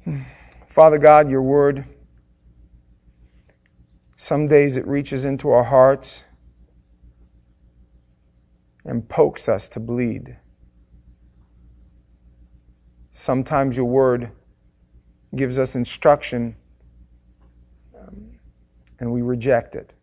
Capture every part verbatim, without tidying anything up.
Father God, your word, some days it reaches into our hearts and pokes us to bleed. Sometimes your word gives us instruction um, and we reject it.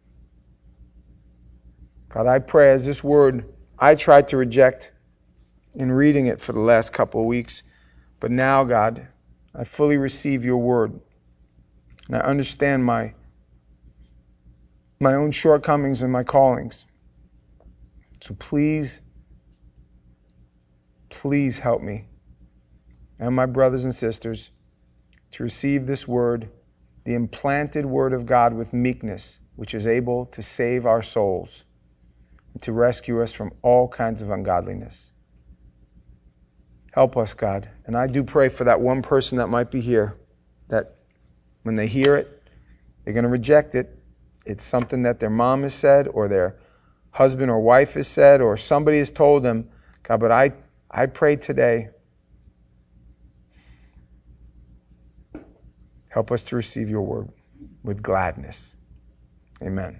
God, I pray as this word I tried to reject in reading it for the last couple of weeks, but now, God, I fully receive your word. And I understand my, my own shortcomings and my callings. So please, please help me and my brothers and sisters to receive this word, the implanted word of God with meekness, which is able to save our souls and to rescue us from all kinds of ungodliness. Help us, God. And I do pray for that one person that might be here, that when they hear it, they're going to reject it. It's something that their mom has said or their husband or wife has said or somebody has told them. God, but I, I pray today, help us to receive your word with gladness. Amen.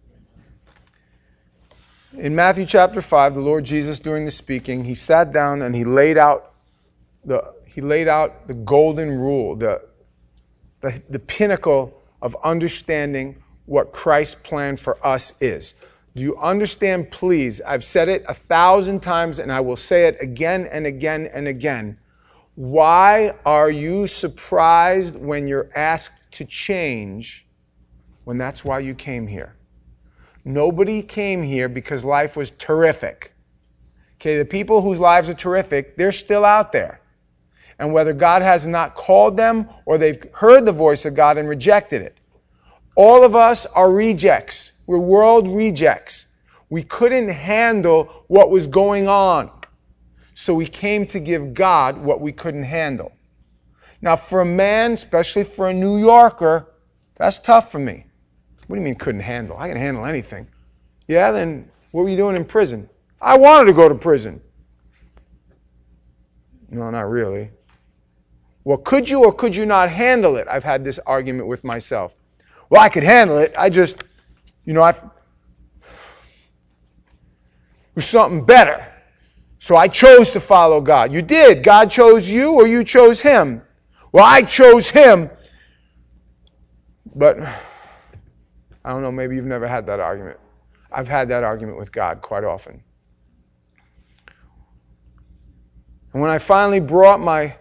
In Matthew chapter five, the Lord Jesus, during the speaking, he sat down and he laid out the he laid out the golden rule, the, the, the pinnacle of understanding what Christ's plan for us is. Do you understand, please? I've said it a thousand times and I will say it again and again and again. Why are you surprised when you're asked to change when that's why you came here? Nobody came here because life was terrific. Okay, the people whose lives are terrific, they're still out there. And whether God has not called them or they've heard the voice of God and rejected it. All of us are rejects. We're world rejects. We couldn't handle what was going on. So we came to give God what we couldn't handle. Now for a man, especially for a New Yorker, that's tough for me. What do you mean couldn't handle? I can handle anything. Yeah, then what were you doing in prison? I wanted to go to prison. No, not really. Well, could you or could you not handle it? I've had this argument with myself. Well, I could handle it. I just, you know, I was something better. So I chose to follow God. You did. God chose you or you chose him? Well, I chose him. But I don't know, maybe you've never had that argument. I've had that argument with God quite often. And when I finally brought my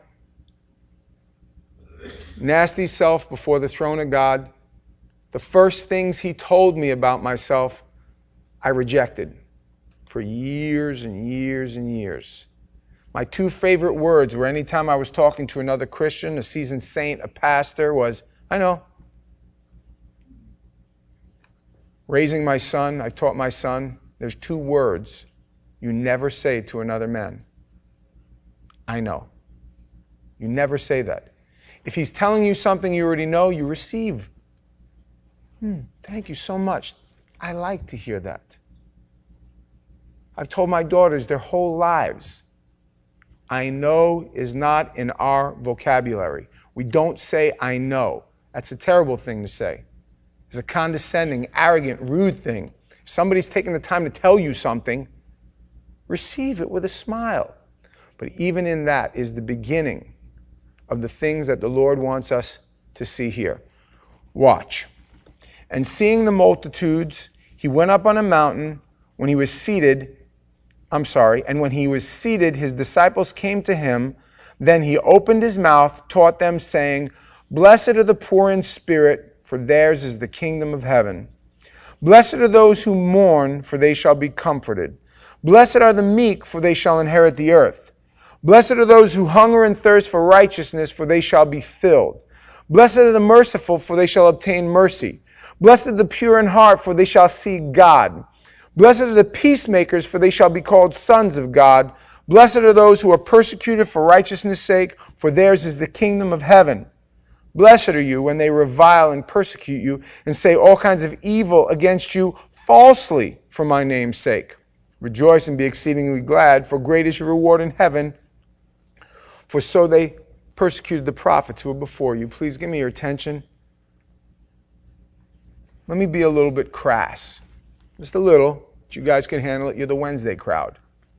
nasty self before the throne of God, the first things he told me about myself, I rejected for years and years and years. My two favorite words were anytime I was talking to another Christian, a seasoned saint, a pastor, was, I know. Raising my son, I taught my son, there's two words you never say to another man. I know. You never say that. If he's telling you something you already know, you receive. Hmm, thank you so much. I like to hear that. I've told my daughters their whole lives, I know is not in our vocabulary. We don't say I know. That's a terrible thing to say. It's a condescending, arrogant, rude thing. If somebody's taking the time to tell you something, receive it with a smile. But even in that is the beginning of the things that the Lord wants us to see here. Watch. And seeing the multitudes, he went up on a mountain. When he was seated, I'm sorry, and when he was seated, his disciples came to him. Then he opened his mouth, taught them, saying, Blessed are the poor in spirit, for theirs is the kingdom of heaven. Blessed are those who mourn, for they shall be comforted. Blessed are the meek, for they shall inherit the earth. Blessed are those who hunger and thirst for righteousness, for they shall be filled. Blessed are the merciful, for they shall obtain mercy. Blessed are the pure in heart, for they shall see God. Blessed are the peacemakers, for they shall be called sons of God. Blessed are those who are persecuted for righteousness' sake, for theirs is the kingdom of heaven. Blessed are you when they revile and persecute you and say all kinds of evil against you falsely for my name's sake. Rejoice and be exceedingly glad, for great is your reward in heaven. For so they persecuted the prophets who were before you. Please give me your attention. Let me be a little bit crass. Just a little. But you guys can handle it. You're the Wednesday crowd.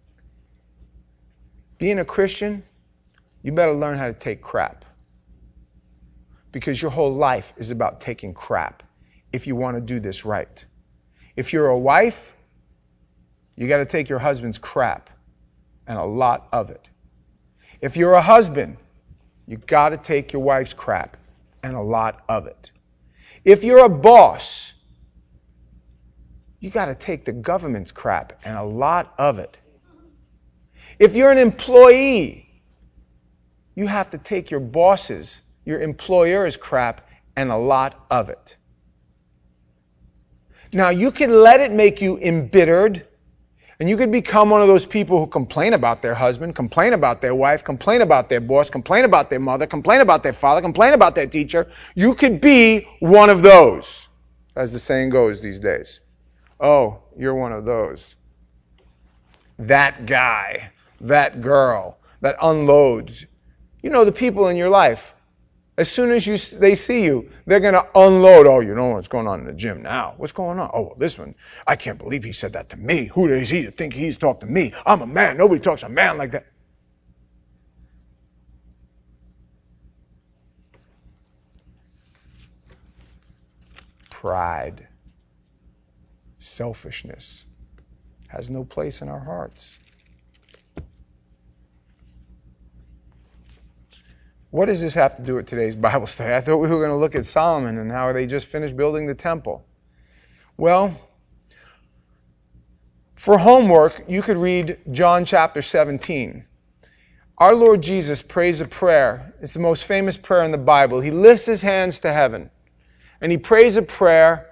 Being a Christian, you better learn how to take crap. Because your whole life is about taking crap if you want to do this right. If you're a wife, you got to take your husband's crap, and a lot of it. If you're a husband, you got to take your wife's crap, and a lot of it. If you're a boss, you got to take the government's crap, and a lot of it. If you're an employee, you have to take your boss's, your employer's crap, and a lot of it. Now, you can let it make you embittered, and you could become one of those people who complain about their husband, complain about their wife, complain about their boss, complain about their mother, complain about their father, complain about their teacher. You could be one of those, as the saying goes these days. Oh, you're one of those. That guy, that girl, that unloads. You know, the people in your life, as soon as you they see you, they're going to unload. Oh, you know what's going on in the gym now? What's going on? Oh, well, this one, I can't believe he said that to me. Who is he to think he's talking to me? I'm a man. Nobody talks to a man like that. Pride, selfishness has no place in our hearts. What does this have to do with today's Bible study? I thought we were going to look at Solomon and how they just finished building the temple. Well, for homework, you could read John chapter seventeen. Our Lord Jesus prays a prayer. It's the most famous prayer in the Bible. He lifts his hands to heaven and he prays a prayer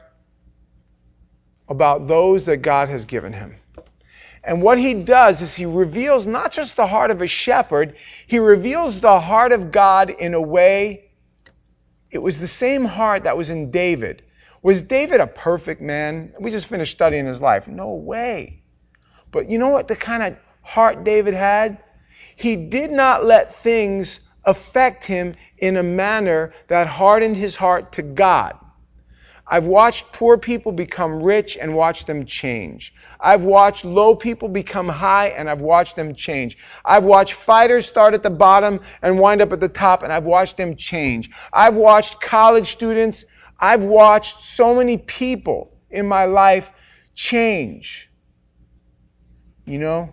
about those that God has given him. And what he does is he reveals not just the heart of a shepherd, he reveals the heart of God in a way. It was the same heart that was in David. Was David a perfect man? We just finished studying his life. No way. But you know what the kind of heart David had? He did not let things affect him in a manner that hardened his heart to God. I've watched poor people become rich and watched them change. I've watched low people become high and I've watched them change. I've watched fighters start at the bottom and wind up at the top and I've watched them change. I've watched college students. I've watched so many people in my life change. You know,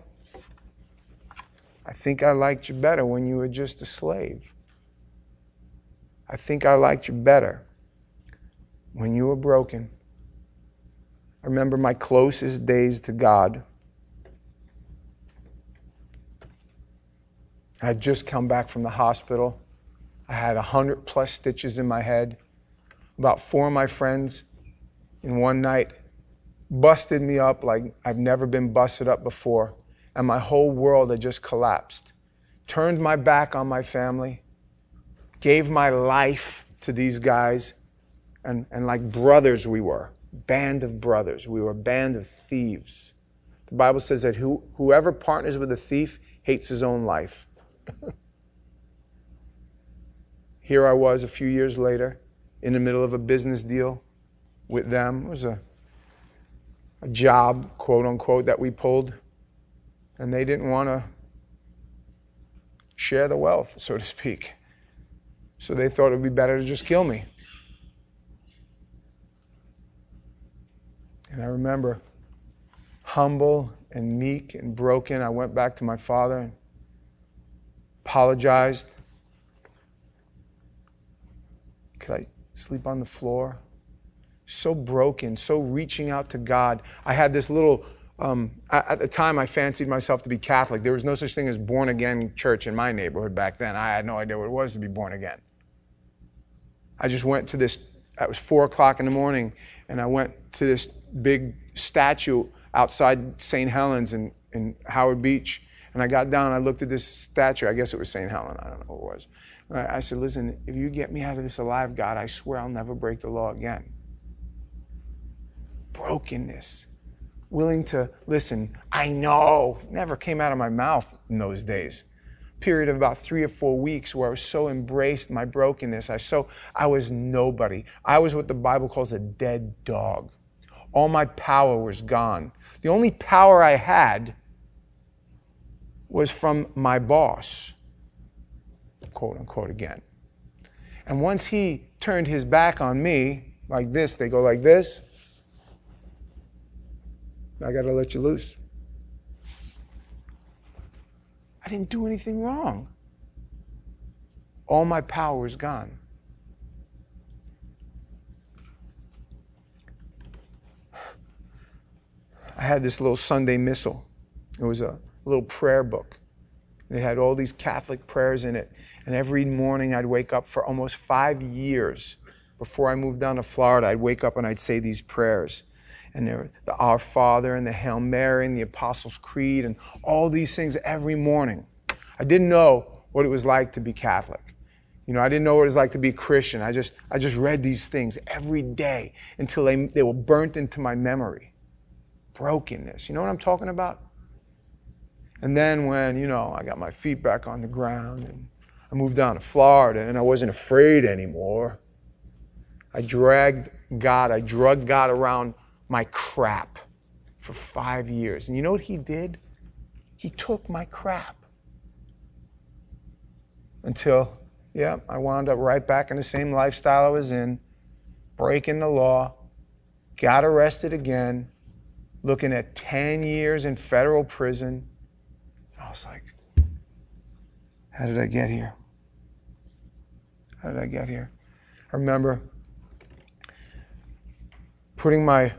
I think I liked you better when you were just a slave. I think I liked you better when you were broken. I remember my closest days to God. I had just come back from the hospital. I had a hundred plus stitches in my head. About four of my friends in one night busted me up like I've never been busted up before. And my whole world had just collapsed. Turned my back on my family. Gave my life to these guys. And, and like brothers we were, band of brothers. We were a band of thieves. The Bible says that who, whoever partners with a thief hates his own life. Here I was a few years later in the middle of a business deal with them. It was a, a job, quote unquote, that we pulled. And they didn't want to share the wealth, so to speak. So they thought it would be better to just kill me. And I remember, humble and meek and broken, I went back to my father and apologized. Could I sleep on the floor? So broken, so reaching out to God. I had this little, um, at the time I fancied myself to be Catholic. There was no such thing as born-again church in my neighborhood back then. I had no idea what it was to be born again. I just went to this, it was four o'clock in the morning, and I went to this big statue outside Saint Helens in, in Howard Beach. And I got down and I looked at this statue. I guess it was Saint Helen. I don't know who it was. And I, I said, listen, if you get me out of this alive, God, I swear I'll never break the law again. Brokenness. Willing to listen. I know. Never came out of my mouth in those days. period of about three or four weeks where I was so embraced my brokenness. I so I was nobody. I was what the Bible calls a dead dog. All my power was gone. The only power I had was from my boss, quote unquote again. And once he turned his back on me, like this, they go like this, I got to let you loose. I didn't do anything wrong. All my power was gone. I had this little Sunday missal. It was a little prayer book. It had all these Catholic prayers in it. And every morning I'd wake up for almost five years before I moved down to Florida. I'd wake up and I'd say these prayers. And there were the Our Father and the Hail Mary and the Apostles' Creed and all these things every morning. I didn't know what it was like to be Catholic. You know, I didn't know what it was like to be Christian. I just I just read these things every day until they, they were burnt into my memory. Brokenness. You know what I'm talking about? And then when, you know, I got my feet back on the ground and I moved down to Florida and I wasn't afraid anymore, I dragged God, I drugged God around my crap for five years. And you know what he did? He took my crap. Until, yeah, I wound up right back in the same lifestyle I was in, breaking the law, got arrested again, looking at ten years in federal prison. I was like, how did I get here? How did I get here? I remember putting my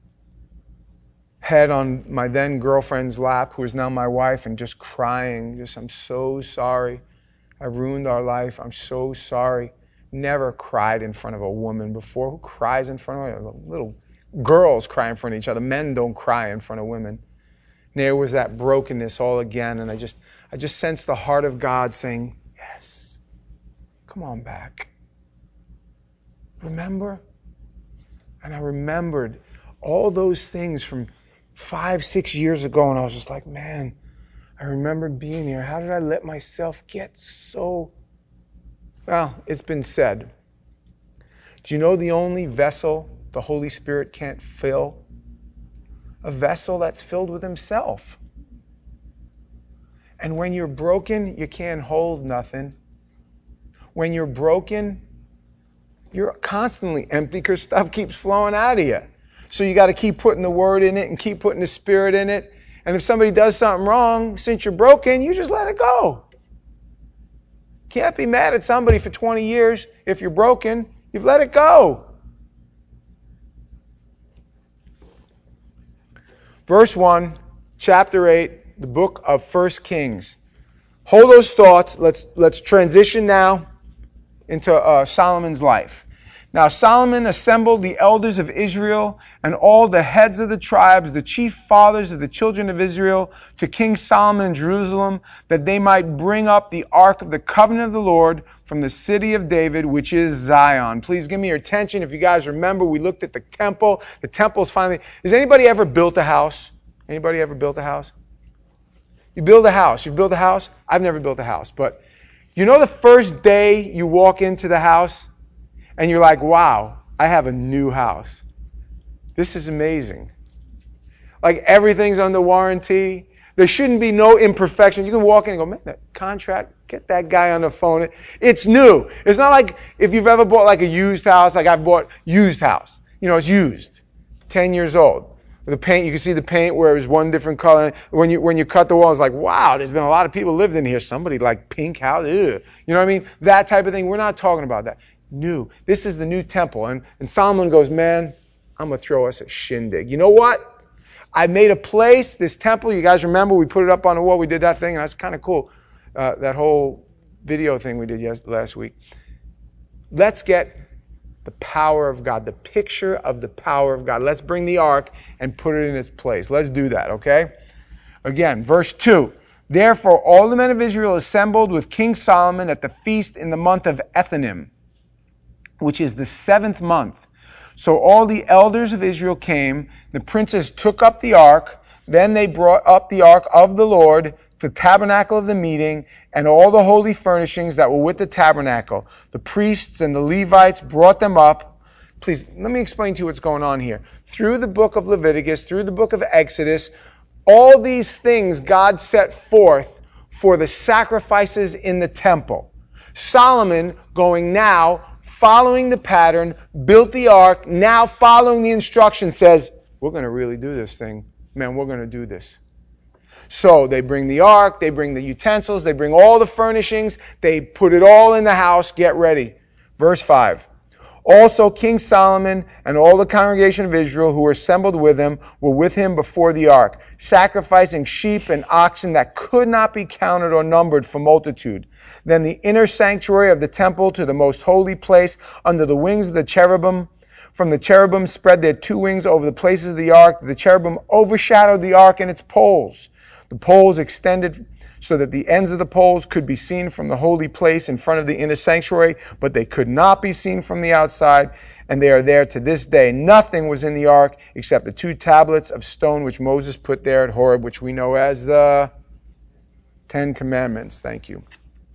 head on my then girlfriend's lap, who is now my wife, and just crying. Just, I'm so sorry. I ruined our life. I'm so sorry. Never cried in front of a woman before. Who cries in front of a little girls cry in front of each other. Men don't cry in front of women. And there was that brokenness all again, and I just, I just sensed the heart of God saying, "Yes, come on back. Remember?" And I remembered all those things from five, six years ago, and I was just like, man, I remember being here. How did I let myself get so... Well, it's been said. Do you know the only vessel the Holy Spirit can't fill? A vessel that's filled with himself. And when you're broken, you can't hold nothing. When you're broken, you're constantly empty because stuff keeps flowing out of you. So you got to keep putting the word in it and keep putting the Spirit in it. And if somebody does something wrong, since you're broken, you just let it go. Can't be mad at somebody for twenty years. If you're broken, you've let it go. Verse one, chapter eight, the book of First Kings. Hold those thoughts. Let's, let's transition now into uh, Solomon's life. Now Solomon assembled the elders of Israel and all the heads of the tribes, the chief fathers of the children of Israel, to King Solomon in Jerusalem, that they might bring up the ark of the covenant of the Lord from the city of David, which is Zion. Please give me your attention. If you guys remember, we looked at the temple. The temple's finally... Has anybody ever built a house? Anybody ever built a house? You build a house. You've built a house? I've never built a house. But you know the first day you walk into the house and you're like, wow, I have a new house. This is amazing. Like everything's under warranty. There shouldn't be no imperfection. You can walk in and go, man, that contract, get that guy on the phone. It's new. It's not like if you've ever bought like a used house, like I've bought used house. You know, it's used, ten years old. The paint, you can see the paint where it was one different color. When you when you cut the wall, it's like, wow, there's been a lot of people lived in here. Somebody like pink house, ugh. You know what I mean? That type of thing. We're not talking about that. New. This is the new temple. And, and Solomon goes, man, I'm going to throw us a shindig. You know what? I made a place, this temple. You guys remember we put it up on the wall. We did that thing. And that's kind of cool. Uh, that whole video thing we did yes, last week. Let's get the power of God, the picture of the power of God. Let's bring the ark and put it in its place. Let's do that, okay? Again, verse two. Therefore, all the men of Israel assembled with King Solomon at the feast in the month of Ethanim, which is the seventh month. So all the elders of Israel came. The princes took up the ark. Then they brought up the ark of the Lord the tabernacle of the meeting, and all the holy furnishings that were with the tabernacle. The priests and the Levites brought them up. Please, let me explain to you what's going on here. Through the book of Leviticus, through the book of Exodus, all these things God set forth for the sacrifices in the temple. Solomon, going now, following the pattern, built the ark, now following the instruction, says, we're going to really do this thing. Man, we're going to do this. So they bring the ark, they bring the utensils, they bring all the furnishings, they put it all in the house, get ready. Verse five. Also King Solomon and all the congregation of Israel who were assembled with him were with him before the ark, sacrificing sheep and oxen that could not be counted or numbered for multitude. Then the inner sanctuary of the temple to the most holy place under the wings of the cherubim. From the cherubim spread their two wings over the places of the ark. The cherubim overshadowed the ark and its poles. The poles extended so that the ends of the poles could be seen from the holy place in front of the inner sanctuary, but they could not be seen from the outside, and they are there to this day. Nothing was in the ark except the two tablets of stone which Moses put there at Horeb, which we know as the Ten Commandments. Thank you.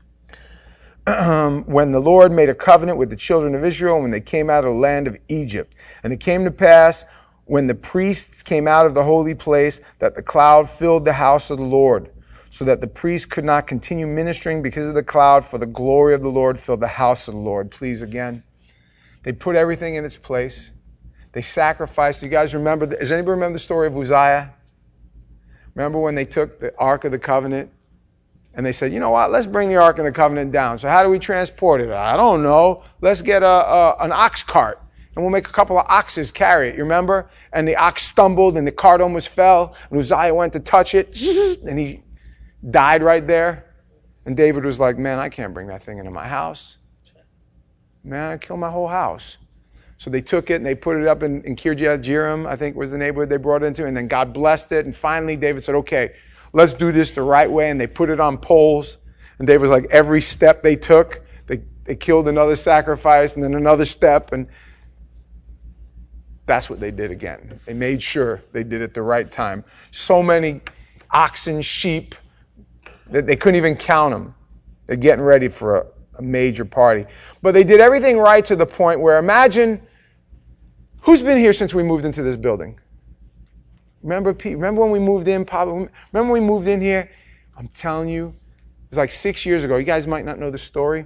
When the Lord made a covenant with the children of Israel when they came out of the land of Egypt. And it came to pass, when the priests came out of the holy place, that the cloud filled the house of the Lord, so that the priests could not continue ministering because of the cloud, for the glory of the Lord filled the house of the Lord. Please, again. They put everything in its place. They sacrificed. You guys remember, does anybody remember the story of Uzziah? Remember when they took the Ark of the Covenant and they said, you know what, let's bring the Ark of the Covenant down. So how do we transport it? I don't know. Let's get a, a an ox cart. And we'll make a couple of oxes carry it, you remember? And the ox stumbled and the cart almost fell. And Uzziah went to touch it and he died right there. And David was like, man, I can't bring that thing into my house. Man, I'd kill my whole house. So they took it and they put it up in, in Kirjath Jearim, I think was the neighborhood they brought it into. And then God blessed it. And finally David said, okay, let's do this the right way. And they put it on poles. And David was like, every step they took, they, they killed another sacrifice and then another step. And that's what they did again. They made sure they did it the right time. So many oxen, sheep, that they couldn't even count them. They're getting ready for a, a major party. But they did everything right to the point where, imagine, who's been here since we moved into this building? Remember, Pete, remember when we moved in? Pablo, remember when we moved in here? I'm telling you, it was like six years ago. You guys might not know the story.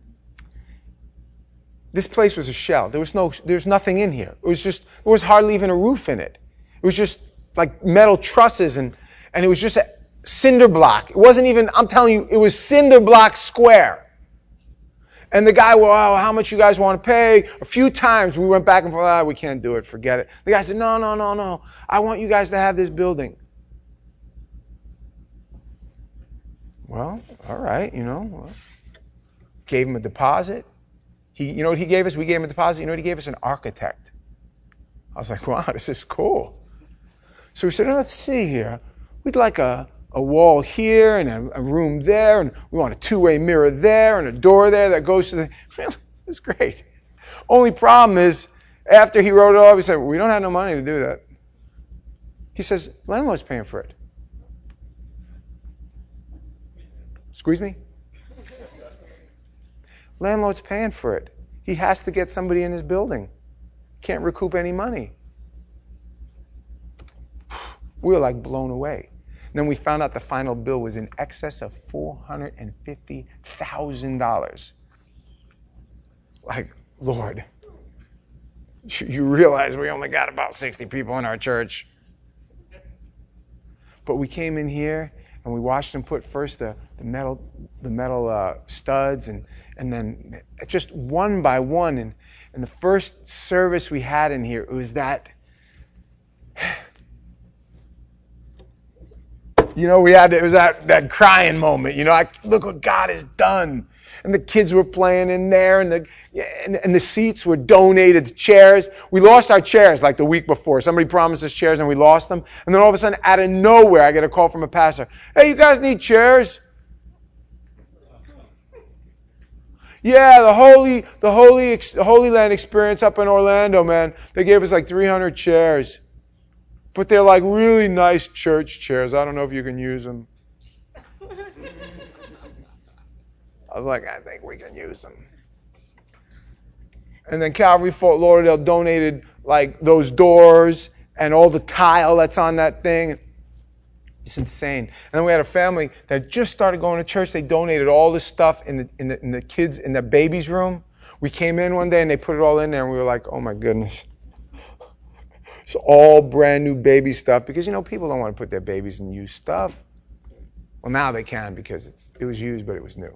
This place was a shell. There was no, there was nothing in here. It was just, there was hardly even a roof in it. It was just like metal trusses and, and it was just a cinder block. It wasn't even, I'm telling you, it was cinder block square. And the guy, well, oh, how much you guys want to pay? A few times we went back and forth, ah, we can't do it, forget it. The guy said, no, no, no, no. I want you guys to have this building. Well, all right, you know. Well, gave him a deposit. He, you know what he gave us? We gave him a deposit. You know what he gave us? An architect. I was like, wow, this is cool. So we said, oh, let's see here. We'd like a, a wall here and a, a room there, and we want a two-way mirror there and a door there that goes to the... It's great. Only problem is, after he wrote it off, he said, we don't have no money to do that. He says, landlord's paying for it. Squeeze me? Landlord's paying for it. He has to get somebody in his building. Can't recoup any money. We were like blown away. And then we found out the final bill was in excess of four hundred fifty thousand dollars. Like, Lord, you realize we only got about sixty people in our church. But we came in here and we watched them put first the, the metal, the metal uh, studs, and and then just one by one. And, and the first service we had in here, it was that, you know, we had, it was that, that crying moment. You know, I, look what God has done. And the kids were playing in there, and the and, and the seats were donated, the chairs. We lost our chairs like the week before. Somebody promised us chairs, and we lost them. And then all of a sudden, out of nowhere, I get a call from a pastor. Hey, you guys need chairs? Yeah, the Holy, the Holy, the Holy Land experience up in Orlando, man. They gave us like three hundred chairs. But they're like really nice church chairs. I don't know if you can use them. I was like, I think we can use them. And then Calvary Fort Lauderdale donated like those doors and all the tile that's on that thing. It's insane. And then we had a family that just started going to church. They donated all this stuff in the, in the, in the kids, in the baby's room. We came in one day and they put it all in there and we were like, oh my goodness. It's all brand new baby stuff because, you know, people don't want to put their babies in used stuff. Well, now they can because it's, it was used, but it was new.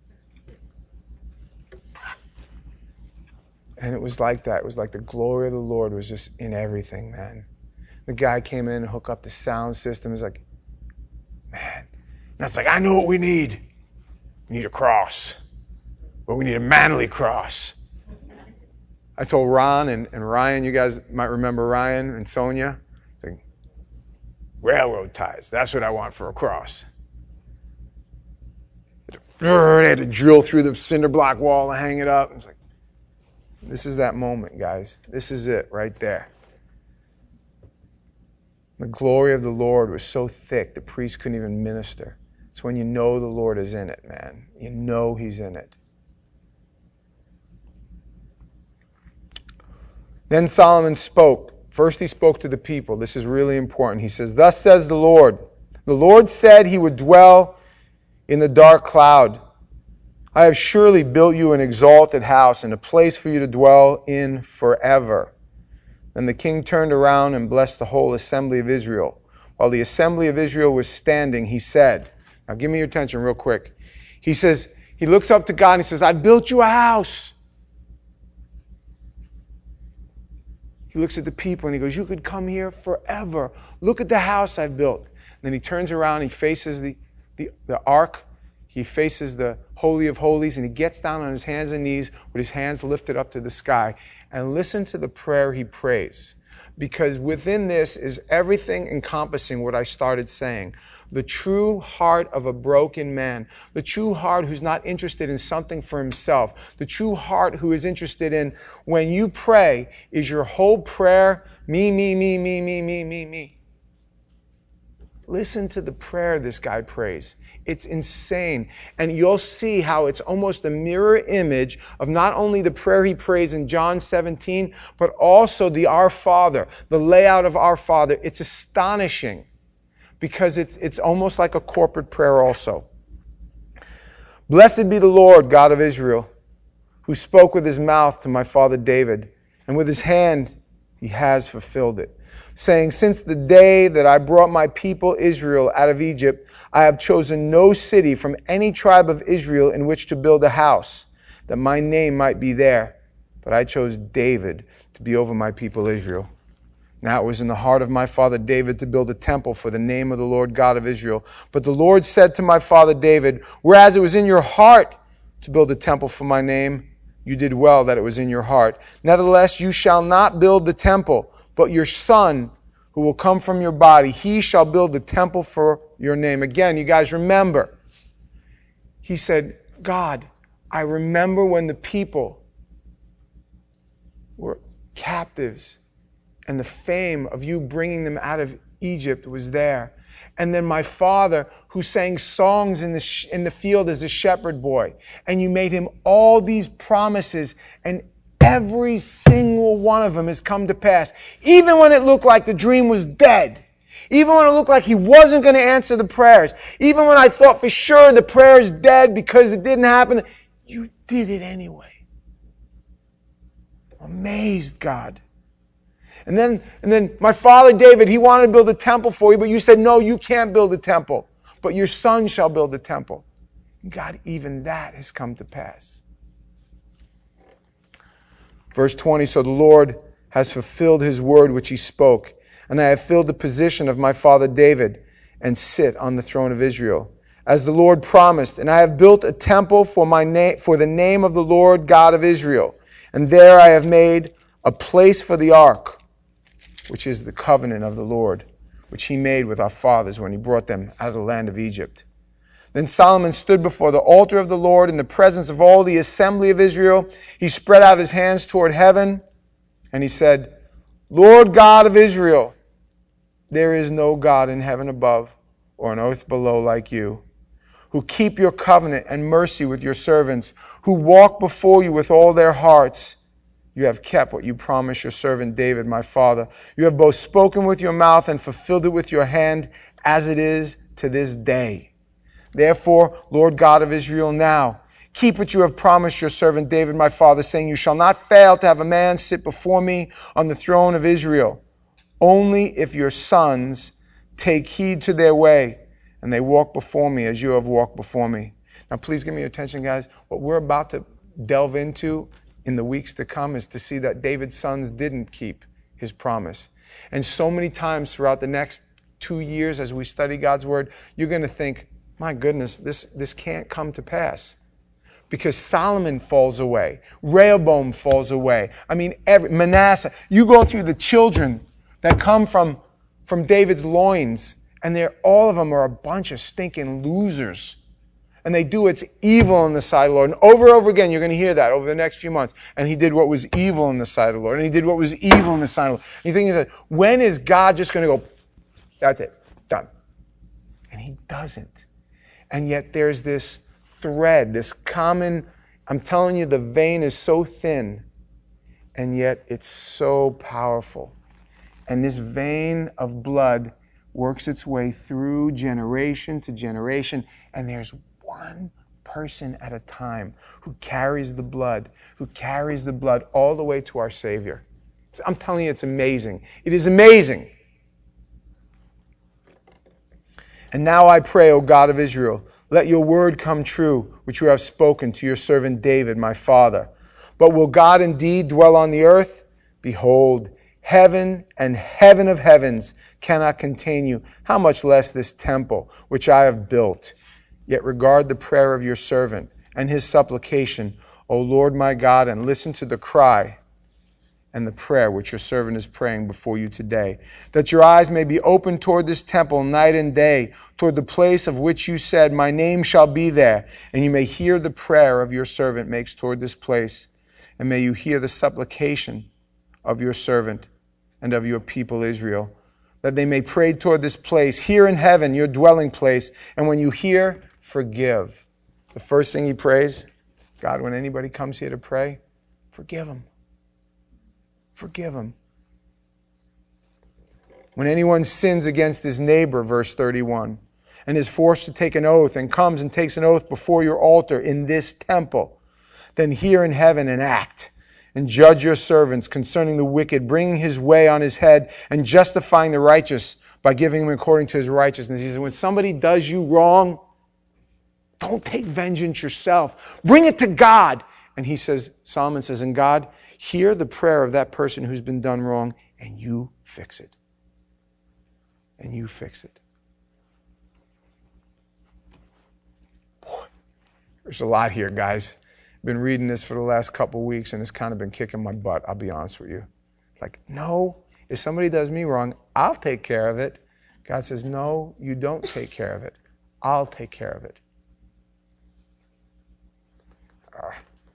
And it was like that. It was like the glory of the Lord was just in everything, man. The guy came in and hooked up the sound system. He's like, man. And I was like, I know what we need. We need a cross. But we need a manly cross. I told Ron and, and Ryan, you guys might remember Ryan and Sonia. It's like, railroad ties. That's what I want for a cross. They had to drill through the cinder block wall and hang it up. It's like, this is that moment, guys. This is it right there. The glory of the Lord was so thick, the priest couldn't even minister. It's when you know the Lord is in it, man. You know He's in it. Then Solomon spoke. First he spoke to the people. This is really important. He says, thus says the Lord. The Lord said He would dwell in the dark cloud. I have surely built you an exalted house and a place for you to dwell in forever. Then the king turned around and blessed the whole assembly of Israel. While the assembly of Israel was standing, he said, now give me your attention real quick. He says, he looks up to God and he says, I built you a house. He looks at the people and he goes, you could come here forever. Look at the house I've built. And then he turns around and he faces the, the, the ark. He faces the Holy of Holies and he gets down on his hands and knees with his hands lifted up to the sky. And listen to the prayer he prays. Because within this is everything encompassing what I started saying. The true heart of a broken man. The true heart who's not interested in something for himself. The true heart who is interested in, when you pray, is your whole prayer me, me, me, me, me, me, me, me. Listen to the prayer this guy prays. It's insane. And you'll see how it's almost a mirror image of not only the prayer he prays in John seventeen, but also the Our Father, the layout of Our Father. It's astonishing because it's, it's almost like a corporate prayer also. Blessed be the Lord, God of Israel, who spoke with his mouth to my father David, and with his hand he has fulfilled it, saying, since the day that I brought my people Israel out of Egypt, I have chosen no city from any tribe of Israel in which to build a house, that my name might be there. But I chose David to be over my people Israel. Now it was in the heart of my father David to build a temple for the name of the Lord God of Israel. But the Lord said to my father David, whereas it was in your heart to build a temple for my name, you did well that it was in your heart. Nevertheless, you shall not build the temple, but your son, who will come from your body, he shall build the temple for your name. Again, you guys remember, he said, God, I remember when the people were captives and the fame of you bringing them out of Egypt was there. And then my father, who sang songs in the, sh- in the field as a shepherd boy, and you made him all these promises, and every single one of them has come to pass. Even when it looked like the dream was dead. Even when it looked like he wasn't going to answer the prayers. Even when I thought for sure the prayer is dead because it didn't happen. You did it anyway. Amazed, God. And then, and then my father David, he wanted to build a temple for you, but you said, no, you can't build a temple. But your son shall build the temple. God, even that has come to pass. Verse twenty, so the Lord has fulfilled his word which he spoke, and I have filled the position of my father David and sit on the throne of Israel, as the Lord promised, and I have built a temple for my name, for the name of the Lord God of Israel, and there I have made a place for the ark, which is the covenant of the Lord, which he made with our fathers when he brought them out of the land of Egypt. Then Solomon stood before the altar of the Lord in the presence of all the assembly of Israel. He spread out his hands toward heaven, and he said, Lord God of Israel, there is no God in heaven above or on earth below like you, who keep your covenant and mercy with your servants, who walk before you with all their hearts. You have kept what you promised your servant David, my father. You have both spoken with your mouth and fulfilled it with your hand, as it is to this day. Therefore, Lord God of Israel, now keep what you have promised your servant David, my father, saying, you shall not fail to have a man sit before me on the throne of Israel, only if your sons take heed to their way, and they walk before me as you have walked before me. Now, please give me your attention, guys. What we're about to delve into in the weeks to come is to see that David's sons didn't keep his promise. And so many times throughout the next two years as we study God's Word, you're going to think, my goodness, this, this can't come to pass. Because Solomon falls away. Rehoboam falls away. I mean, every, Manasseh. You go through the children that come from, from David's loins, and they're, all of them are a bunch of stinking losers. And they do what's evil in the sight of the Lord. And over and over again, you're going to hear that over the next few months. And he did what was evil in the sight of the Lord. And he did what was evil in the sight of the Lord. And you think, when is God just going to go, that's it, done? And he doesn't. And yet there's this thread, this common, I'm telling you, the vein is so thin. And yet it's so powerful. And this vein of blood works its way through generation to generation. And there's one person at a time who carries the blood, who carries the blood all the way to our Savior. I'm telling you, it's amazing. It is amazing. And now I pray, O God of Israel, let your word come true, which you have spoken to your servant David, my father. But will God indeed dwell on the earth? Behold, heaven and heaven of heavens cannot contain you. How much less this temple, which I have built? Yet regard the prayer of your servant and his supplication, O Lord my God, and listen to the cry and the prayer which your servant is praying before you today, that your eyes may be open toward this temple night and day, toward the place of which you said, my name shall be there, and you may hear the prayer of your servant makes toward this place, and may you hear the supplication of your servant and of your people Israel, that they may pray toward this place, here in heaven, your dwelling place, and when you hear, forgive. The first thing he prays, God, when anybody comes here to pray, forgive them. Forgive them. When anyone sins against his neighbor, verse thirty-one, and is forced to take an oath and comes and takes an oath before your altar in this temple, then hear in heaven and act and judge your servants concerning the wicked, bringing his way on his head and justifying the righteous by giving him according to his righteousness. He says, when somebody does you wrong, don't take vengeance yourself. Bring it to God. And he says, Solomon says, and God, hear the prayer of that person who's been done wrong, and you fix it. And you fix it. Boy, there's a lot here, guys. I've been reading this for the last couple of weeks, and it's kind of been kicking my butt, I'll be honest with you. Like, no, if somebody does me wrong, I'll take care of it. God says, no, you don't take care of it. I'll take care of it. Uh,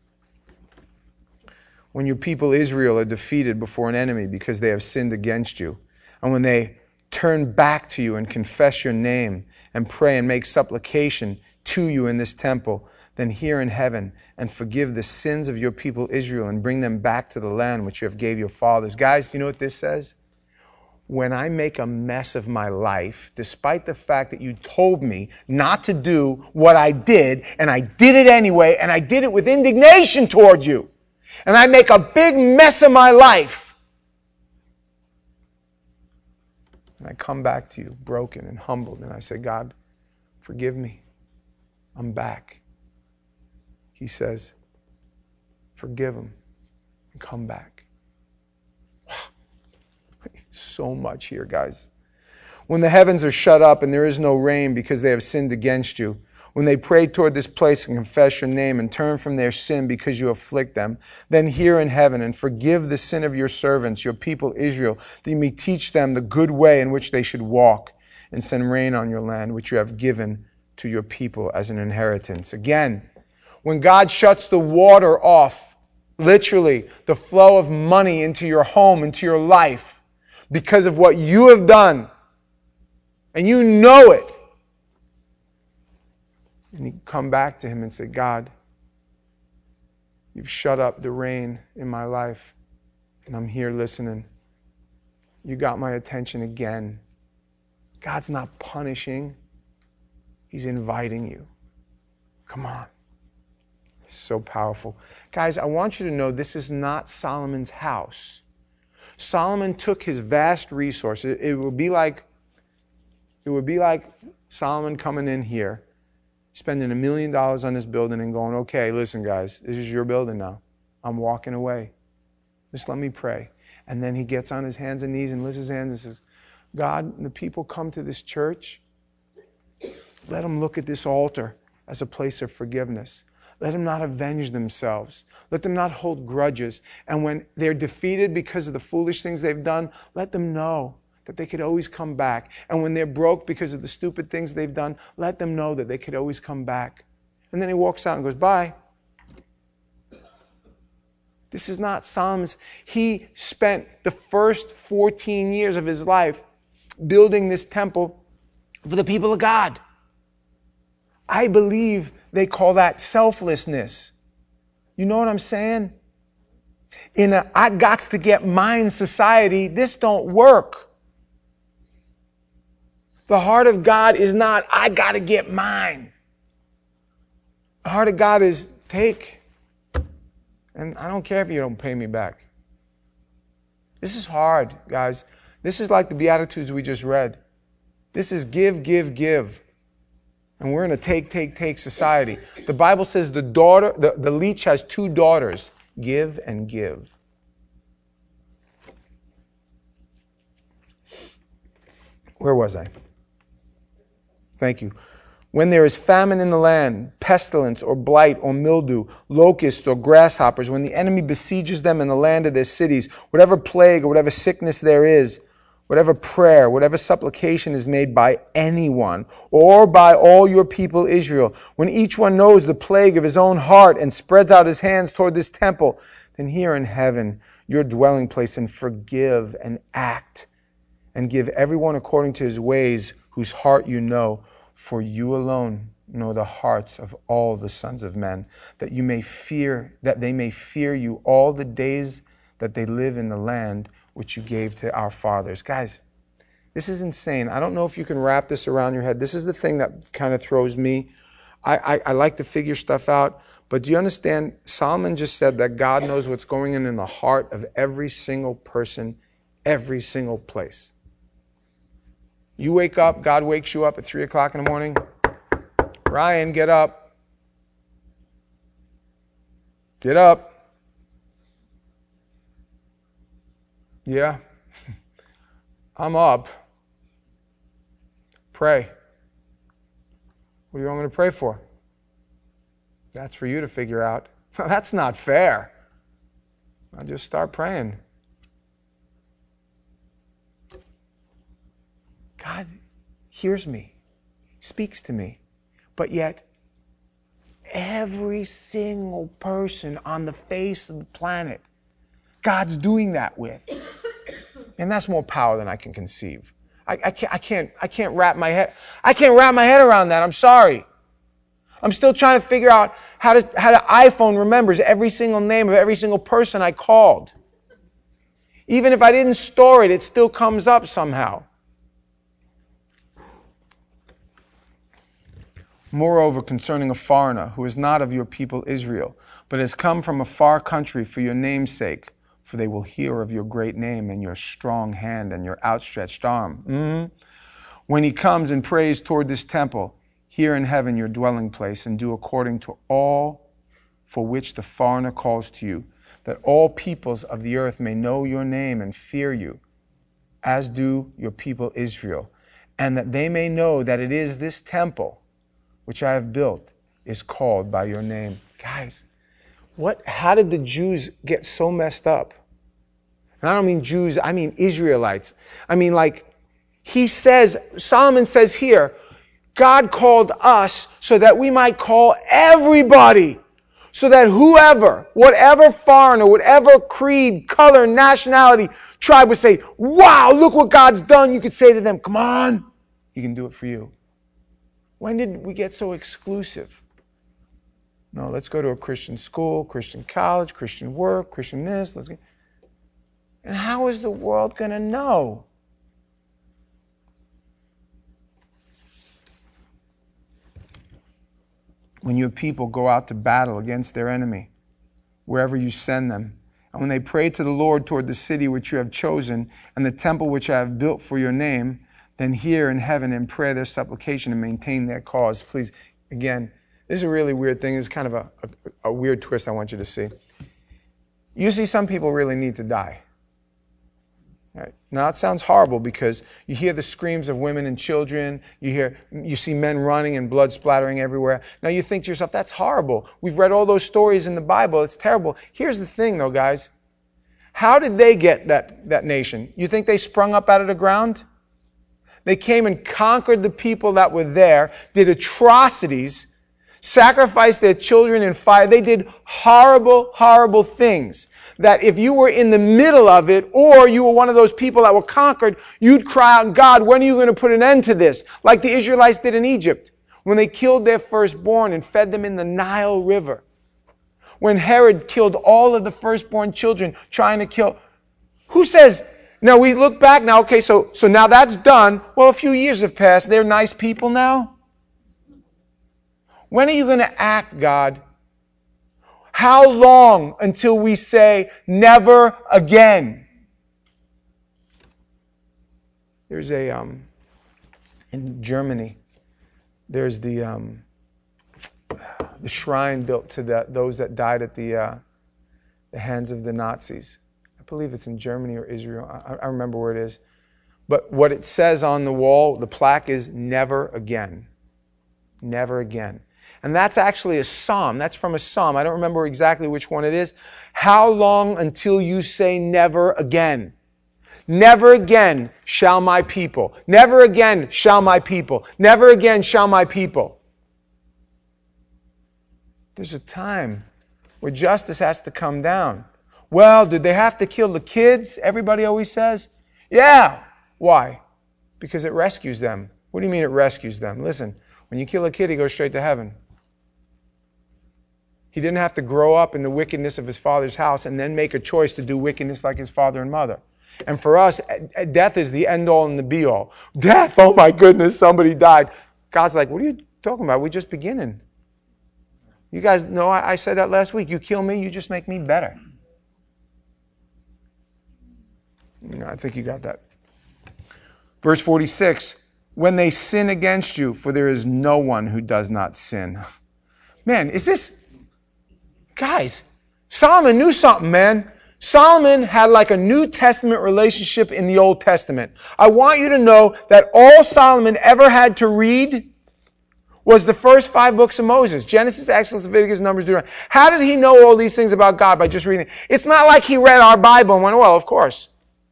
when your people Israel are defeated before an enemy because they have sinned against you, and when they turn back to you and confess your name and pray and make supplication to you in this temple, then hear in heaven and forgive the sins of your people Israel and bring them back to the land which you have gave your fathers. Guys, do you know what this says? When I make a mess of my life, despite the fact that you told me not to do what I did, and I did it anyway, and I did it with indignation toward you, and I make a big mess of my life, and I come back to you broken and humbled, and I say, God, forgive me. I'm back. He says, forgive him and come back. Wow. So much here, guys. When the heavens are shut up and there is no rain because they have sinned against you, when they pray toward this place and confess your name and turn from their sin because you afflict them, then hear in heaven and forgive the sin of your servants, your people Israel, that you may teach them the good way in which they should walk, and send rain on your land, which you have given to your people as an inheritance. Again, when God shuts the water off, literally, the flow of money into your home, into your life, because of what you have done, and you know it, And you come back to him and say, God, you've shut up the rain in my life, and I'm here listening. You got my attention again. God's not punishing. He's inviting you. Come on. So powerful. Guys, I want you to know this is not Solomon's house. Solomon took his vast resources. It would be like, it would be like Solomon coming in here, spending a million dollars on this building and going, okay, listen, guys, this is your building now. I'm walking away. Just let me pray. And then he gets on his hands and knees and lifts his hands and says, God, the people come to this church. Let them look at this altar as a place of forgiveness. Let them not avenge themselves. Let them not hold grudges. And when they're defeated because of the foolish things they've done, let them know that they could always come back. And when they're broke because of the stupid things they've done, let them know that they could always come back. And then he walks out and goes, bye. This is not Solomon's. He spent the first fourteen years of his life building this temple for the people of God. I believe they call that selflessness. You know what I'm saying? In a I gots to get mine society, this don't work. The heart of God is not, I got to get mine. The heart of God is, take. And I don't care if you don't pay me back. This is hard, guys. This is like the Beatitudes we just read. This is give, give, give. And we're in a take, take, take society. The Bible says the daughter, the, the leech has two daughters. Give and give. Where was I? Thank you. When there is famine in the land, pestilence or blight or mildew, locusts or grasshoppers, when the enemy besieges them in the land of their cities, whatever plague or whatever sickness there is, whatever prayer, whatever supplication is made by anyone or by all your people Israel, when each one knows the plague of his own heart and spreads out his hands toward this temple, then here in heaven, your dwelling place, and forgive and act and give everyone according to his ways whose heart you know. For you alone know the hearts of all the sons of men, that you may fear, that they may fear you all the days that they live in the land which you gave to our fathers. Guys, this is insane. I don't know if you can wrap this around your head. This is the thing that kind of throws me. I, I, I like to figure stuff out. But do you understand? Solomon just said that God knows what's going on in the heart of every single person, every single place. You wake up, God wakes you up at three o'clock in the morning. Ryan, get up. Get up. Yeah. I'm up. Pray. What do you want me to pray for? That's for you to figure out. That's not fair. I'll just start praying. God hears me, speaks to me, but yet every single person on the face of the planet, God's doing that with. And that's more power than I can conceive. I, I can't, I can't, I can't wrap my head, I can't wrap my head around that. I'm sorry. I'm still trying to figure out how to, how the iPhone remembers every single name of every single person I called. Even if I didn't store it, it still comes up somehow. Moreover, concerning a foreigner who is not of your people Israel, but has come from a far country for your name's sake, for they will hear of your great name and your strong hand and your outstretched arm. Mm-hmm. When he comes and prays toward this temple, here in heaven your dwelling place, and do according to all for which the foreigner calls to you, that all peoples of the earth may know your name and fear you, as do your people Israel, and that they may know that it is this temple which I have built is called by your name. Guys, what? How did the Jews get so messed up? And I don't mean Jews, I mean Israelites. I mean, like, he says, Solomon says here, God called us so that we might call everybody. So that whoever, whatever foreigner, whatever creed, color, nationality, tribe would say, wow, look what God's done. You could say to them, come on, he can do it for you. When did we get so exclusive? No, let's go to a Christian school, Christian college, Christian work, Christian this. Let's get... And how is the world going to know? When your people go out to battle against their enemy, wherever you send them, and when they pray to the Lord toward the city which you have chosen and the temple which I have built for your name, then hear in heaven and pray their supplication and maintain their cause. Please, again, this is a really weird thing. This is kind of a, a, a weird twist I want you to see. You see, some people really need to die. Right. Now, it sounds horrible because you hear the screams of women and children. You hear, you see men running and blood splattering everywhere. Now, you think to yourself, that's horrible. We've read all those stories in the Bible. It's terrible. Here's the thing, though, guys. How did they get that, that nation? You think they sprung up out of the ground? They came and conquered the people that were there, did atrocities, sacrificed their children in fire. They did horrible, horrible things that if you were in the middle of it or you were one of those people that were conquered, you'd cry out, God, when are you going to put an end to this? Like the Israelites did in Egypt when they killed their firstborn and fed them in the Nile River. When Herod killed all of the firstborn children trying to kill. Who says, now we look back now, okay, so, so now that's done. Well, a few years have passed. They're nice people now. When are you going to act, God? How long until we say never again? There's a, um, in Germany, there's the, um, the shrine built to the, those that died at the, uh, the hands of the Nazis. I believe it's in Germany or Israel. I, I remember where it is. But what it says on the wall, the plaque is never again. Never again. And that's actually a psalm. That's from a psalm. I don't remember exactly which one it is. How long until you say never again? Never again shall my people. Never again shall my people. Never again shall my people. There's a time where justice has to come down. Well, did they have to kill the kids? Everybody always says. Yeah. Why? Because it rescues them. What do you mean it rescues them? Listen, when you kill a kid, he goes straight to heaven. He didn't have to grow up in the wickedness of his father's house and then make a choice to do wickedness like his father and mother. And for us, death is the end all and the be all. Death, oh my goodness, somebody died. God's like, what are you talking about? We're just beginning. You guys know, I, I said that last week. You kill me, you just make me better. You know, I think you got that. Verse forty-six, when they sin against you, for there is no one who does not sin. Man, is this... Guys, Solomon knew something, man. Solomon had like a New Testament relationship in the Old Testament. I want you to know that all Solomon ever had to read was the first five books of Moses. Genesis, Exodus, Leviticus, Numbers, Deuteronomy. How did he know all these things about God? By just reading it. It's not like he read our Bible and went, well, of course.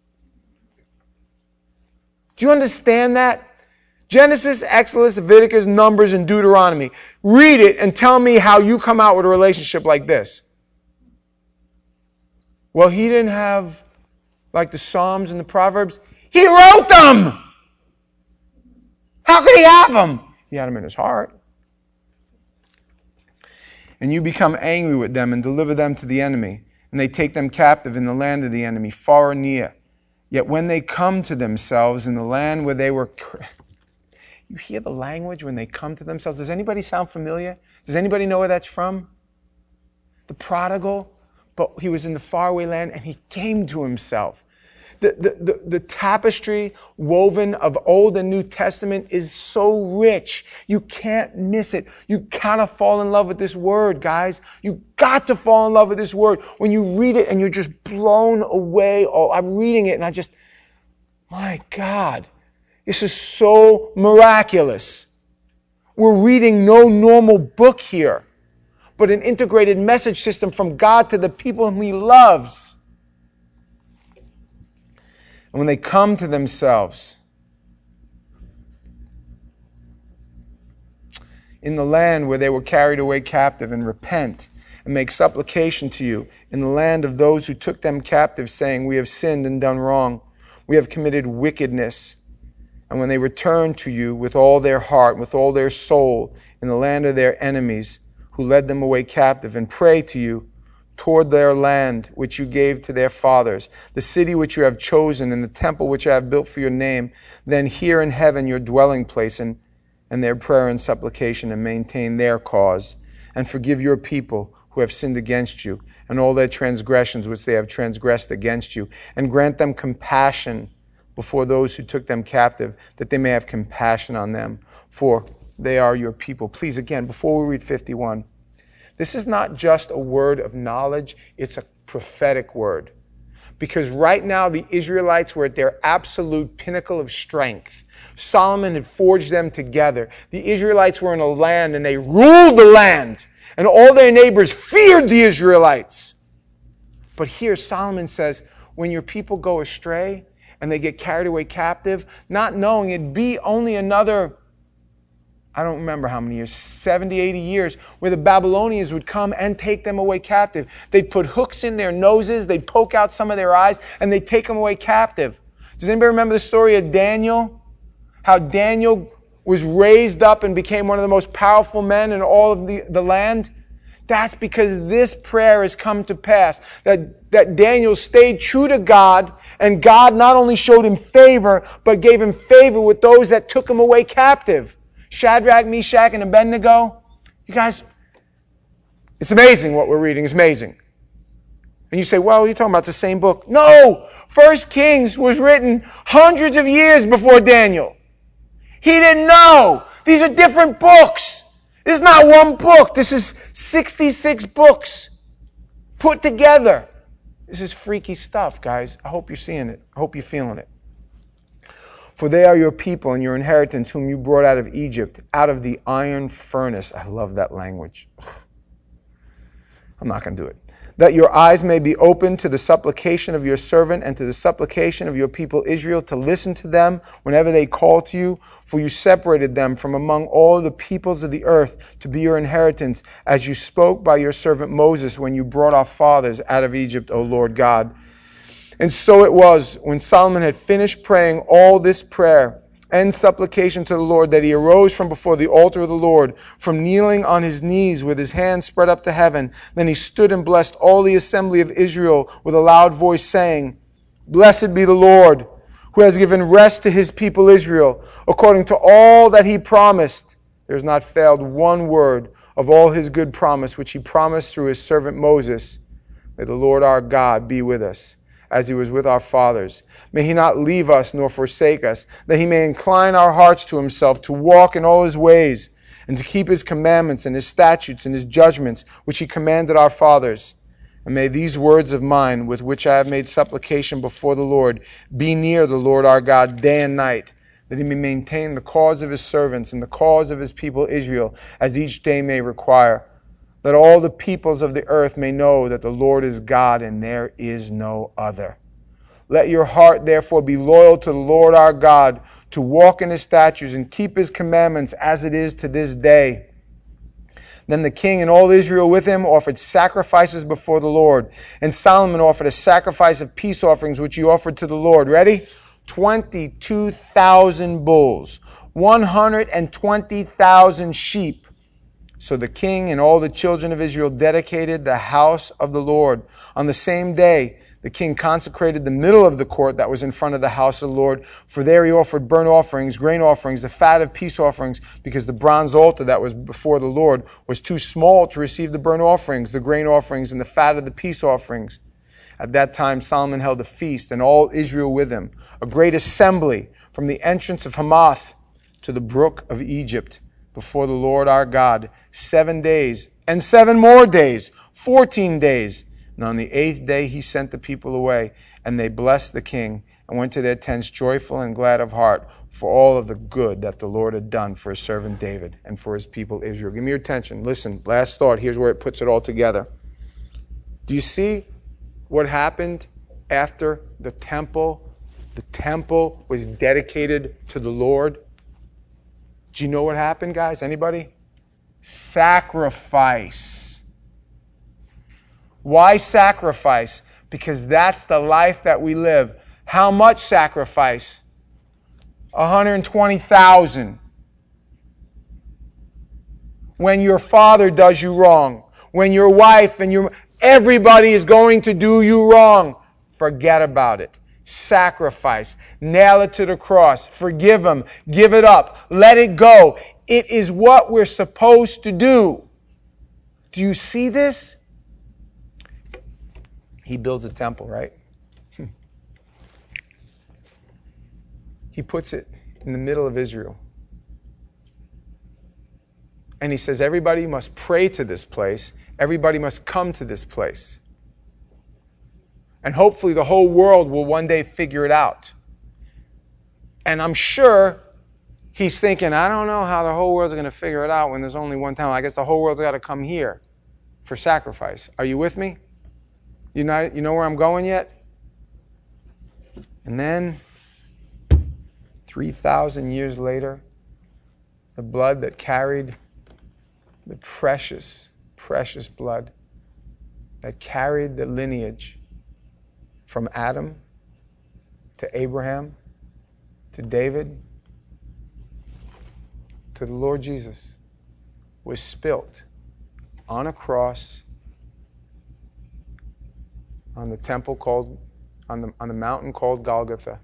Do you understand that? Genesis, Exodus, Leviticus, Numbers, and Deuteronomy. Read it and tell me how you come out with a relationship like this. Well, he didn't have, like the Psalms and the Proverbs. He wrote them! How could he have them? He had them in his heart. And you become angry with them and deliver them to the enemy. And they take them captive in the land of the enemy, far or near. Yet when they come to themselves in the land where they were... You hear the language when they come to themselves. Does anybody sound familiar? Does anybody know where that's from? The prodigal, but he was in the faraway land and he came to himself. The, the, the, the tapestry woven of Old and New Testament is so rich. You can't miss it. You gotta fall in love with this word, guys. You got to fall in love with this word. When you read it and you're just blown away. Oh, I'm reading it and I just, my God. This is so miraculous. We're reading no normal book here, but an integrated message system from God to the people whom He loves. And when they come to themselves in the land where they were carried away captive and repent and make supplication to you in the land of those who took them captive, saying, we have sinned and done wrong. We have committed wickedness. And when they return to you with all their heart, with all their soul, in the land of their enemies, who led them away captive, and pray to you toward their land which you gave to their fathers, the city which you have chosen, and the temple which I have built for your name, then hear in heaven your dwelling place, and, and their prayer and supplication, and maintain their cause, and forgive your people who have sinned against you, and all their transgressions which they have transgressed against you, and grant them compassion before those who took them captive, that they may have compassion on them, for they are your people. Please, again, before we read fifty-one, this is not just a word of knowledge, it's a prophetic word. Because right now the Israelites were at their absolute pinnacle of strength. Solomon had forged them together. The Israelites were in a land and they ruled the land. And all their neighbors feared the Israelites. But here Solomon says, when your people go astray and they get carried away captive, not knowing it'd be only another, I don't remember how many years, seventy, eighty years, where the Babylonians would come and take them away captive. They'd put hooks in their noses, they'd poke out some of their eyes, and they'd take them away captive. Does anybody remember the story of Daniel? How Daniel was raised up and became one of the most powerful men in all of the, the land? That's because this prayer has come to pass. That, that Daniel stayed true to God, and God not only showed him favor, but gave him favor with those that took him away captive. Shadrach, Meshach, and Abednego. You guys, it's amazing what we're reading. It's amazing. And you say, well, you're talking about the same book. No! First Kings was written hundreds of years before Daniel. He didn't know. These are different books. This is not one book. This is sixty-six books put together. This is freaky stuff, guys. I hope you're seeing it. I hope you're feeling it. For they are your people and your inheritance, whom you brought out of Egypt, out of the iron furnace. I love that language. I'm not going to do it. That your eyes may be open to the supplication of your servant and to the supplication of your people Israel, to listen to them whenever they call to you. For you separated them from among all the peoples of the earth to be your inheritance, as you spoke by your servant Moses when you brought our fathers out of Egypt, O Lord God. And so it was, when Solomon had finished praying all this prayer and supplication to the Lord, that he arose from before the altar of the Lord, from kneeling on his knees with his hands spread up to heaven. Then he stood and blessed all the assembly of Israel with a loud voice, saying, Blessed be the Lord, who has given rest to his people Israel, according to all that he promised. There has not failed one word of all his good promise, which he promised through his servant Moses. May the Lord our God be with us, as he was with our fathers. May he not leave us nor forsake us, that he may incline our hearts to himself, to walk in all his ways, and to keep his commandments and his statutes and his judgments, which he commanded our fathers. And may these words of mine, with which I have made supplication before the Lord, be near the Lord our God day and night, that he may maintain the cause of his servants and the cause of his people Israel, as each day may require, that all the peoples of the earth may know that the Lord is God and there is no other. Let your heart therefore be loyal to the Lord our God, to walk in his statutes and keep his commandments as it is to this day. Then the king and all Israel with him offered sacrifices before the Lord. And Solomon offered a sacrifice of peace offerings which he offered to the Lord. Ready? twenty-two thousand bulls, one hundred twenty thousand sheep. So the king and all the children of Israel dedicated the house of the Lord. On the same day, the king consecrated the middle of the court that was in front of the house of the Lord. For there he offered burnt offerings, grain offerings, the fat of peace offerings, because the bronze altar that was before the Lord was too small to receive the burnt offerings, the grain offerings, and the fat of the peace offerings. At that time Solomon held a feast, and all Israel with him, a great assembly from the entrance of Hamath to the brook of Egypt, before the Lord our God, seven days, and seven more days, fourteen days. And on the eighth day he sent the people away, and they blessed the king, and went to their tents joyful and glad of heart, for all of the good that the Lord had done for his servant David and for his people Israel. Give me your attention. Listen, last thought. Here's where it puts it all together. Do you see what happened after the temple? The temple was dedicated to the Lord. Do you know what happened, guys? Anybody? Sacrifice. Why sacrifice? Because that's the life that we live. How much sacrifice? one hundred twenty thousand. When your father does you wrong, when your wife and your... Everybody is going to do you wrong. Forget about it. Sacrifice. Nail it to the cross. Forgive them. Give it up. Let it go. It is what we're supposed to do. Do you see this? He builds a temple, right? He puts it in the middle of Israel. And he says, everybody must pray to this place. Everybody must come to this place. And hopefully the whole world will one day figure it out. And I'm sure he's thinking, I don't know how the whole world's going to figure it out when there's only one temple. I guess the whole world's got to come here for sacrifice. Are you with me? You know, you know where I'm going yet? And then, three thousand years later, the blood that carried the precious, precious blood that carried the lineage from Adam to Abraham to David to the Lord Jesus was spilt on a cross on the temple called, on the, on the mountain called Golgotha.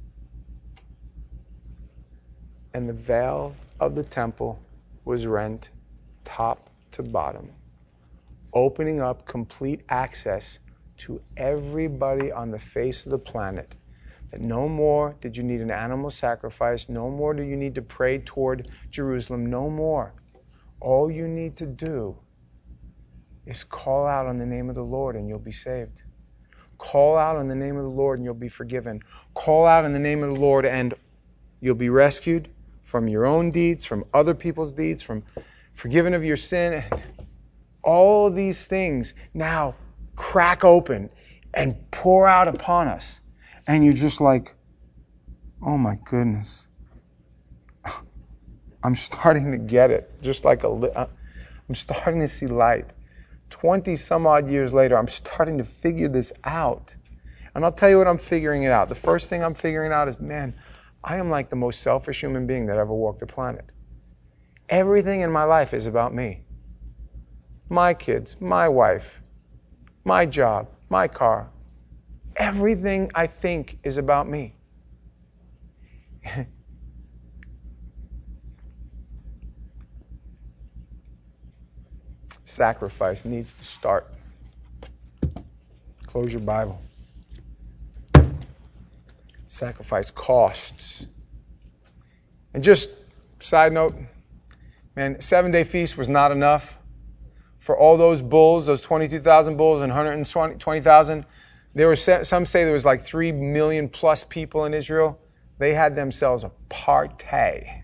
And the veil of the temple was rent top to bottom, opening up complete access to everybody on the face of the planet. That no more did you need an animal sacrifice, no more do you need to pray toward Jerusalem, no more. All you need to do is call out on the name of the Lord and you'll be saved. Call out on the name of the Lord and you'll be forgiven. Call out in the name of the Lord and you'll be rescued from your own deeds, from other people's deeds, from forgiven of your sin. All these things now crack open and pour out upon us. And you're just like, oh my goodness. I'm starting to get it. Just like a, li- I'm starting to see light. twenty some odd years later, I'm starting to figure this out. And I'll tell you what I'm figuring it out. The first thing I'm figuring out is, man, I am like the most selfish human being that ever walked the planet. Everything in my life is about me. My kids, my wife, my job, my car. Everything I think is about me. Sacrifice needs to start. Close your Bible. Sacrifice costs. And just side note, man, seven-day feast was not enough for all those bulls, those twenty-two thousand bulls and one hundred twenty thousand. There were some say there was like three million plus people in Israel. They had themselves a party.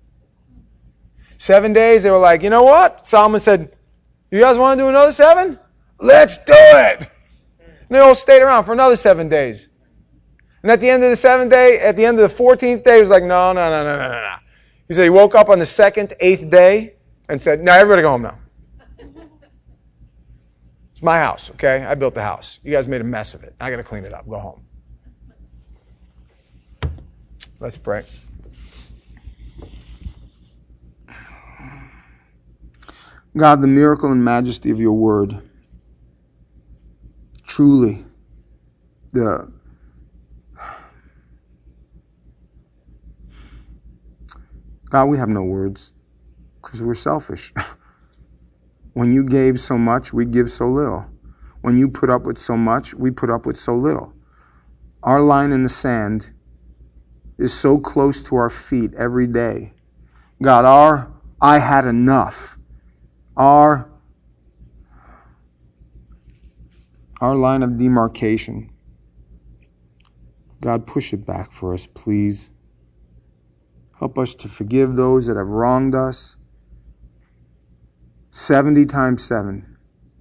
Seven days, they were like, you know what? Solomon said, you guys want to do another seven? Let's do it. And they all stayed around for another seven days. And at the end of the seventh day, at the end of the fourteenth day, he was like, no, no, no, no, no, no. He said he woke up on the second, eighth day and said, no, everybody go home now. It's my house, okay? I built the house. You guys made a mess of it. I got to clean it up. Go home. Let's pray. God, the miracle and majesty of your word. Truly, the God, we have no words because we're selfish. When you gave so much, we give so little. When you put up with so much, we put up with so little. Our line in the sand is so close to our feet every day. God, our I had enough. Our, our line of demarcation. God, push it back for us, please. Help us to forgive those that have wronged us. seventy times seven.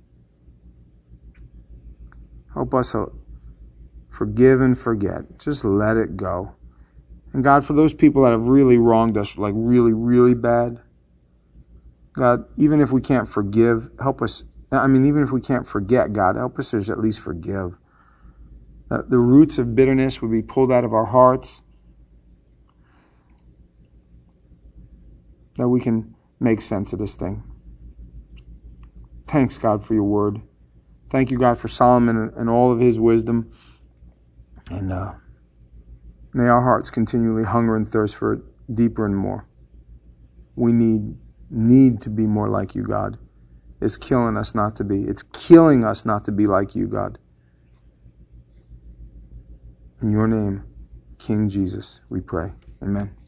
Help us forgive and forget. Just let it go. And God, for those people that have really wronged us, like really, really bad, God, even if we can't forgive, help us. I mean, even if we can't forget, God, help us to at least forgive. That the roots of bitterness would be pulled out of our hearts. that we can make sense of this thing. Thanks, God, for your word. Thank you, God, for Solomon and all of his wisdom. And uh, may our hearts continually hunger and thirst for it deeper and more. We need need to be more like you, God. It's killing us not to be. It's killing us not to be like you, God. In your name, King Jesus, we pray. Amen.